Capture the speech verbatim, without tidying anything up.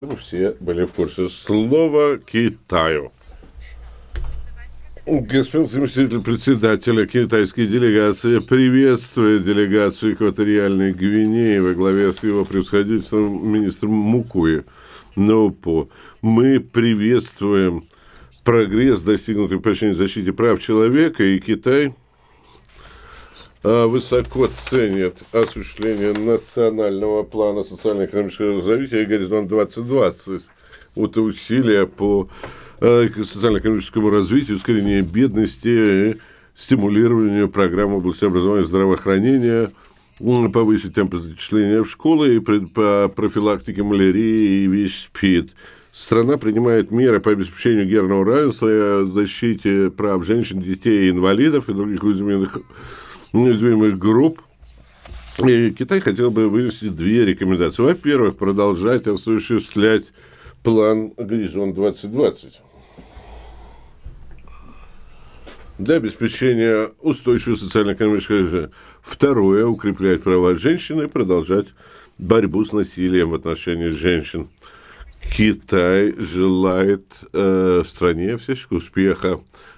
Ну, все были в курсе. Слово Китаю. Господин заместитель председателя китайской делегации приветствует делегацию экваториальной Гвинеи во главе с его превосходительством министром Мукуи Нопо. Мы приветствуем прогресс, достигнутый в отношении защиты прав человека, и Китай а, высоко ценит осуществление национального плана социально-экономического развития «Горизонт двадцать двадцать». Это усилия по а, социально-экономическому развитию, искоренению бедности, стимулированию программ в области образования и здравоохранения, м, повысить темпы зачисления в школы и пред- по профилактике малярии и ВИЧ-СПИД. Страна принимает меры по обеспечению гендерного равенства, защите прав женщин, детей, инвалидов и других уязвимых уязвимых групп. И Китай хотел бы вынести две рекомендации. Во-первых, продолжать осуществлять план «Горизонт двадцать двадцать» для обеспечения устойчивого социально-экономического развития. Второе, укреплять права женщин и продолжать борьбу с насилием в отношении женщин. Китай желает э, стране всяческого успеха